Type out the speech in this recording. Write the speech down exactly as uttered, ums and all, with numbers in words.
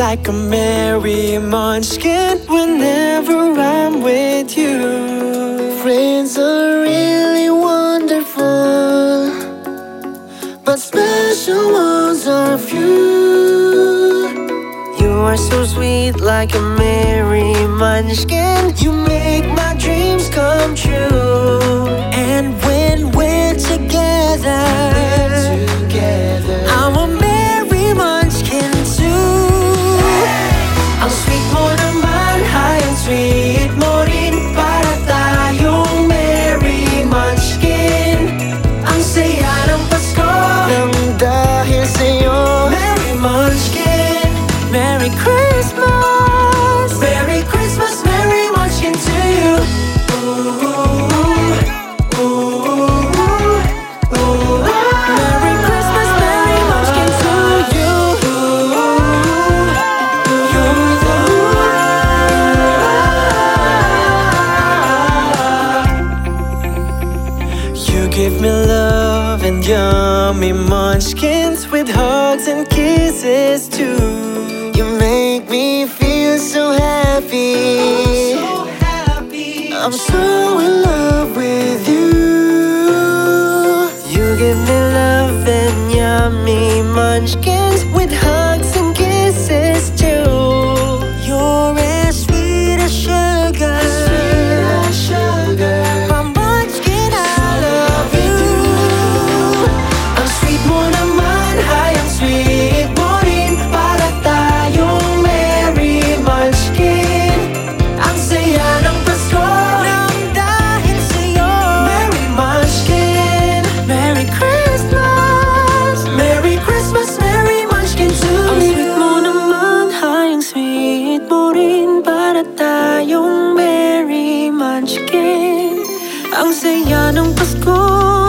like a merry munchkin whenever I'm with you. Friends are really wonderful, but special ones are few. You are so sweet like a merry munchkin. You make my dreams come true. And when we're together, Together, I'm a merry munchkin too. Ang sweet mo naman, hay, ang sweet mo rin. Para tayong merry munchkin. Ang saya ng Pasko nang dahil sa'yo. Merry munchkin, Merry Christmas. Merry Christmas, Merry munchkin to you. Ooh, ooh, ooh, ooh. Merry Christmas, Merry munchkin to you. You give me love and yummy munchkins with hugs and kisses too. You make me feel so happy. So happy. I'm so in love with you. You give me love and yummy munchkins with hugs and kisses too. You're as sweet as sugar. Sweet as sugar. My munchkin, I love you. Ang sweet mo naman, hay, ang sweet mo rin. Para tayong merry munchkin. Ang saya ng Pasko nang dahil sa'yo. Merry munchkin, Merry Christmas. Merry Christmas, Merry munchkin to you. Ang sweet mo naman, hay, ang sweet mo rin. Para tayong merry munchkin. Ang saya ng Pasko